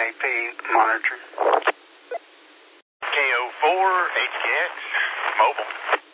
NAP monitoring. KO4, HKX, mobile.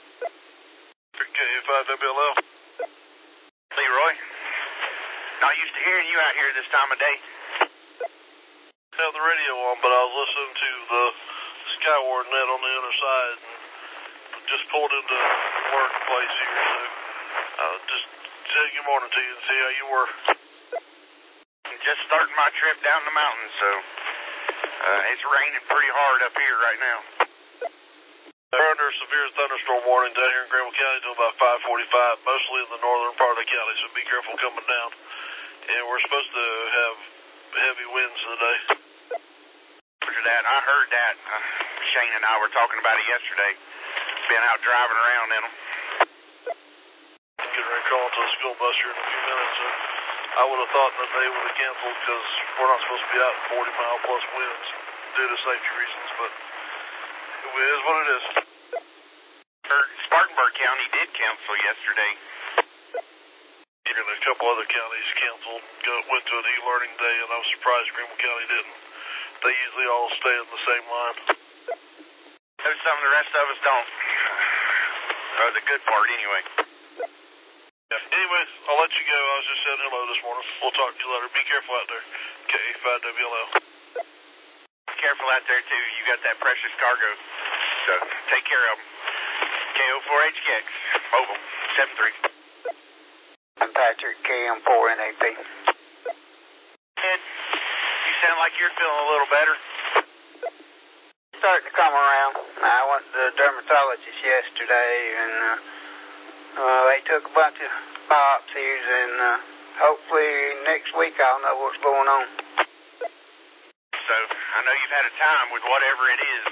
KA5WLL. Leroy. Not used to hearing you out here this time of day. I have the radio on, but I was listening to the Skyward net on the other side and just pulled into the workplace here, so just say good morning to you and see how you were. Just starting my trip down the mountain, so it's raining pretty hard up here right now. We're under a severe thunderstorm warning down here in Greenville County until about 5:45, mostly in the northern part of the county, so be careful coming down. And we're supposed to have heavy winds today. After that, I heard that. Shane and I were talking about it yesterday. Been out driving around in them. Getting ready to call into the school bus here in a few minutes. So I would have thought that they would have canceled because we're not supposed to be out in 40-mile-plus winds due to safety reasons, but it is what it is. Spartanburg County did cancel yesterday. And a couple other counties canceled, went to an e-learning day, and I was surprised Greenville County didn't. They usually all stay in the same line. There's some the rest of us don't. Or the good part, anyway. Yeah. Anyways, I'll let you go. I was just saying hello this morning. We'll talk to you later. Be careful out there. KA5WLL. Be careful out there, too. You got that precious cargo. So, take care of them. KO4HKX, mobile, 7-3. I'm Patrick, KM4 NAP. Ed, you sound like you're feeling a little better. Starting to come around. I went to the dermatologist yesterday, and they took a bunch of biopsies, and hopefully next week I'll know what's going on. So, I know you've had a time with whatever it is.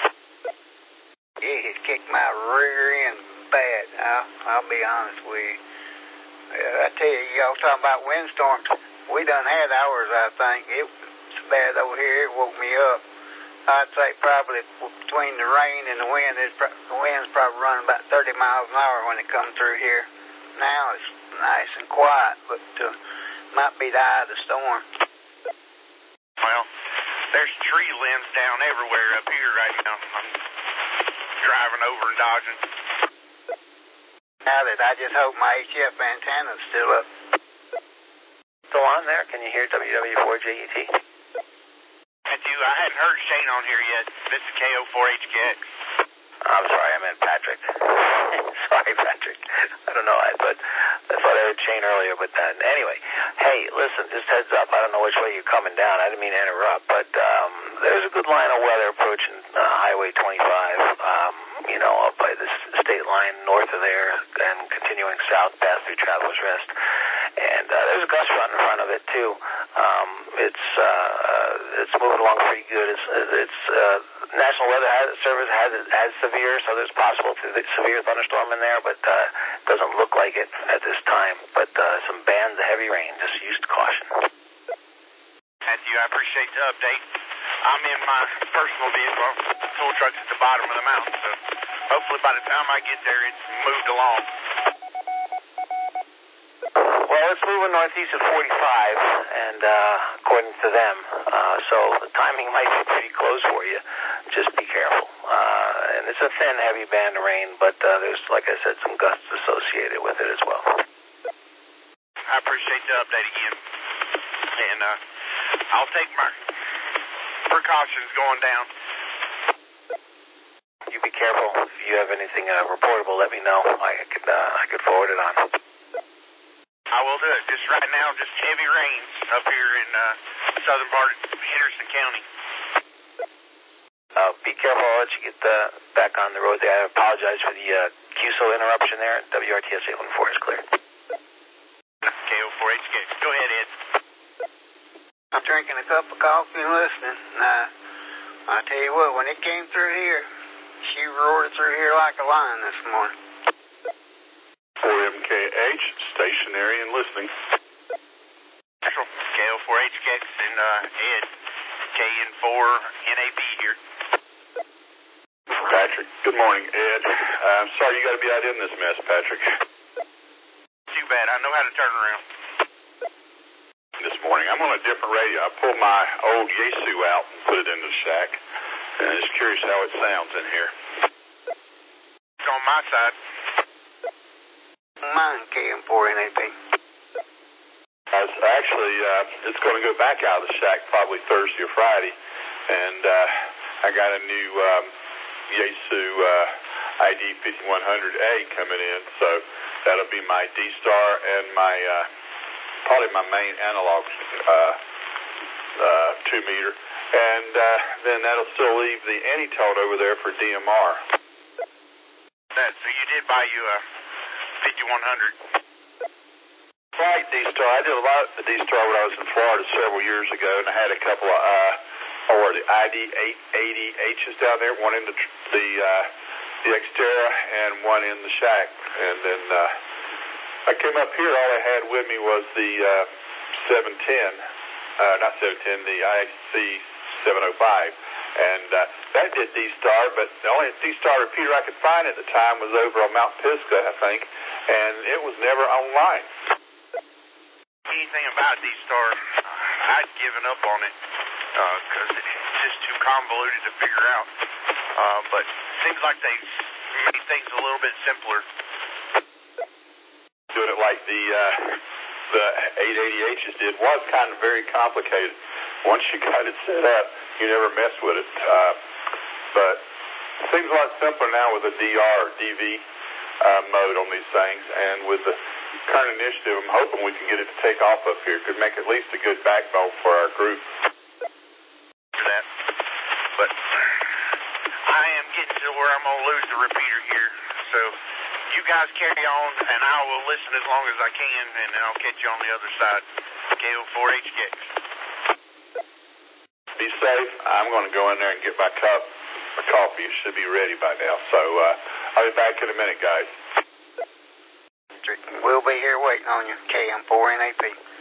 It kicked my rear end bad. I'll be honest with you. I tell you, y'all talking about windstorms. We done had ours, I think. It was bad over here. It woke me up. I'd say probably between the rain and the wind, the wind's probably running about 30 miles an hour when it comes through here. Now it's nice and quiet, but might be the eye of the storm. Well, there's tree limbs down everywhere up here right now. I'm driving over and dodging. Now that I just hope my HF antenna's still up. Still on there? Can you hear WW4JET? Matthew, I hadn't heard Shane on here yet. This is KO4HKX. I'm sorry, I meant Patrick. Sorry, Patrick. I don't know, but I thought I heard Shane earlier, but anyway. Hey, listen, just heads up. I don't know which way you're coming down. I didn't mean to interrupt, but there's a good line of weather approaching Highway 25, up by the state line north of there and continuing south past through Travelers Rest. And there's a gust front in front of it, too. It's moving along pretty good. It's National Weather Service has severe, so there's possible severe thunderstorm in there, but it doesn't look like it at this time. But some bands of heavy rain, just use caution. Matthew, I appreciate the update. I'm in my personal vehicle. The tool truck's at the bottom of the mountain, so hopefully by the time I get there, it's moved along. Well, it's moving northeast at 45, and according to them, so the timing might be pretty close for you. Just be careful. And it's a thin, heavy band of rain, but there's, like I said, some gusts associated with it as well. I appreciate the update again. And I'll take my precautions going down. You be careful. If you have anything reportable, let me know. I could forward it on. I will do it. Just right now, just heavy rains up here in the southern part of Henderson County. Be careful. I'll let you get back on the road there. I apologize for the QSO interruption there. WRTS 814 is clear. KO4HKX. Go ahead, Ed. I'm drinking a cup of coffee and listening. I tell you what, when it came through here, she roared through here like a lion this morning. 4MKH, stationary and listening. Central, KO4HKX and Ed, KN4NAP here. Patrick, good morning, Ed. I'm sorry you got to be out in this mess, Patrick. Too bad. I know how to turn around. this morning. I'm on a different radio. I pulled my old Yaesu out and put it into the shack. And I'm just curious how it sounds in here. It's on my side. Mine, KM4NAP. Actually, it's going to go back out of the shack probably Thursday or Friday. And I got a new Yaesu ID 5100A coming in. So that'll be my D-Star and my probably my main analog 2-meter. And then that'll still leave the Anytone over there for DMR. So you did buy you a 5100. Right, D-Star. I did a lot of D-Star when I was in Florida several years ago, and I had a couple of the ID 880Hs down there, one in the Xterra and one in the shack. And then I came up here, all I had with me was the 710, not 710, the IXC 705. And that did D-Star, but the only D-Star repeater I could find at the time was over on Mount Pisgah, I think, and it was never online. Anything about D-Star, I'd given up on it because it's just too convoluted to figure out. But it seems like they made things a little bit simpler. Doing it like the 880Hs did was kind of very complicated. Once you got it set up, you never mess with it. But it seems a lot simpler now with the DR or DV mode on these things, and with the current initiative, I'm hoping we can get it to take off up here. It could make at least a good backbone for our group. That. But I am getting to where I'm going to lose the repeater here. So you guys carry on, and I will listen as long as I can, and then I'll catch you on the other side. KO4HK. Be safe. I'm going to go in there and get my cup of coffee. It should be ready by now. So I'll be back in a minute, guys. We'll be here waiting on you, KM4NAP.